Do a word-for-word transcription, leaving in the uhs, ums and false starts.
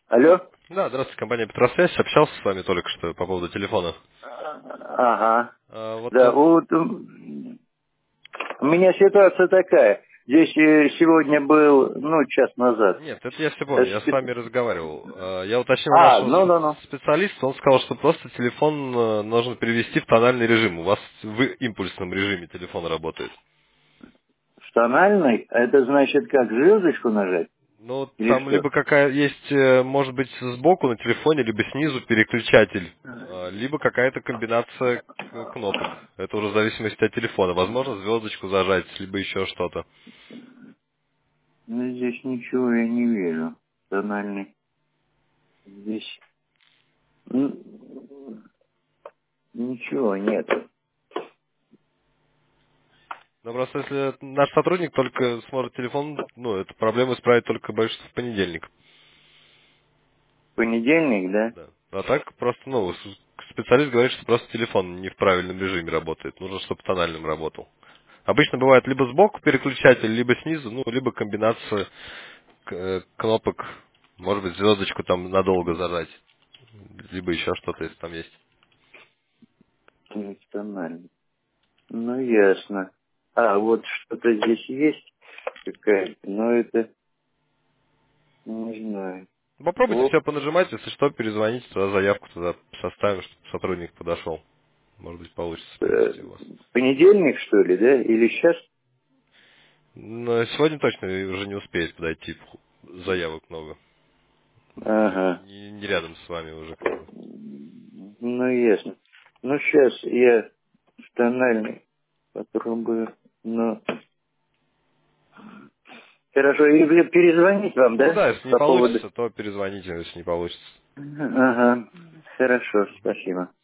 Алло? Да, здравствуйте, компания Петросвязь. Общался с вами только что по поводу телефона. Ага. А, вот Да, он... вот м, у меня ситуация такая. Здесь э, сегодня был, ну, час назад. Нет, это я все э, помню, я с спе- вами разговаривал. А, Я уточнил у А, нашего ну, ну, спе- ну. специалиста, он сказал, что просто телефон э, нужно перевести в тональный режим. У вас в импульсном режиме телефон работает. Тональный? А это значит как, звездочку нажать? Ну, Или там что? либо какая есть, э, может быть, сбоку на телефоне, либо снизу переключатель, а, либо какая-то комбинация к- кнопок. Это уже в зависимости от телефона. Возможно, звездочку зажать, либо еще что-то. Ну, здесь ничего я не вижу. Тональный. Здесь м, ничего нет. Ну, просто если наш сотрудник только сможет телефон, ну, эту проблему исправить только, боюсь, в понедельник. Понедельник, да? Да. А так просто, ну, с- специалист говорит, что просто телефон не в правильном режиме работает. Нужно, чтобы тональным работал. Обычно бывает либо сбоку переключатель, либо снизу, ну, либо комбинация к- э, кнопок. Может быть, звездочку там надолго зажать. Либо еще что-то, если там есть. Нет, тональный. Ну, ясно. А, вот что-то здесь есть какая-то, но это не знаю. Попробуйте О, все понажимать, если что, перезвоните, туда заявку туда составим, чтобы сотрудник подошел. Может быть, получится э, перевести у вас. понедельник, что ли, да? Или сейчас? Но сегодня точно уже не успеет подойти. Заявок много. Ага. Не, не рядом с вами уже как бы. Ну, ясно. Ну, сейчас я в тональный попробую. Ну, хорошо, и вы- перезвонить вам, Ну да? да, если не По поводу... получится, то перезвоните, если не получится. Ага. Хорошо, спасибо.